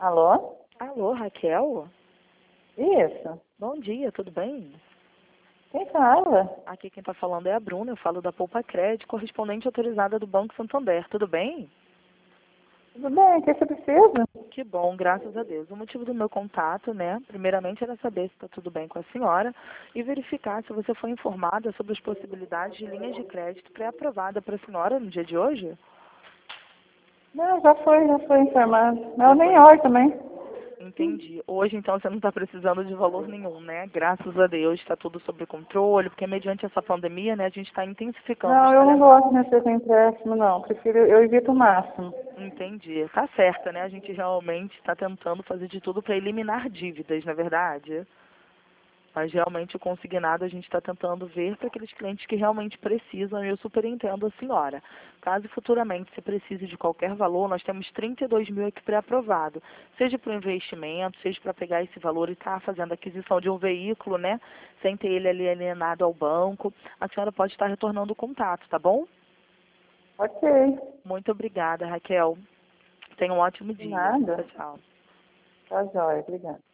Alô? Alô, Raquel? Isso. Bom dia, tudo bem? Quem fala? Aqui quem está falando é a Bruna, eu falo da Poupa Crédito, correspondente autorizada do Banco Santander, tudo bem? Tudo bem, o que você precisa? Que bom, graças a Deus. O motivo do meu contato, né, primeiramente era saber se está tudo bem com a senhora e verificar se você foi informada sobre as possibilidades de linhas de crédito pré-aprovada para a senhora no dia de hoje. Não, já foi informado. Já Não, nem foi. olho também. Entendi. Hoje, então, você não está precisando de valor nenhum, né? Graças a Deus, está tudo sob controle, porque mediante essa pandemia, né, a gente está intensificando os Não, eu não telemarketing. gosto de mexer com empréstimo, não. Eu evito o máximo. Entendi. Tá certa, né? A gente realmente está tentando fazer de tudo para eliminar dívidas, na verdade. Mas realmente o consignado a gente está tentando ver para aqueles clientes que realmente precisam, e eu super entendo a senhora. Caso futuramente você precise de qualquer valor, nós temos 32 mil aqui pré-aprovado. Seja para o investimento, seja para pegar esse valor e estar fazendo a aquisição de um veículo, né? Sem ter ele alienado ao banco. A senhora pode estar retornando o contato, tá bom? Ok. Muito obrigada, Raquel. Tenha um ótimo De dia. nada. Tchau, tchau. Tá jóia, obrigada.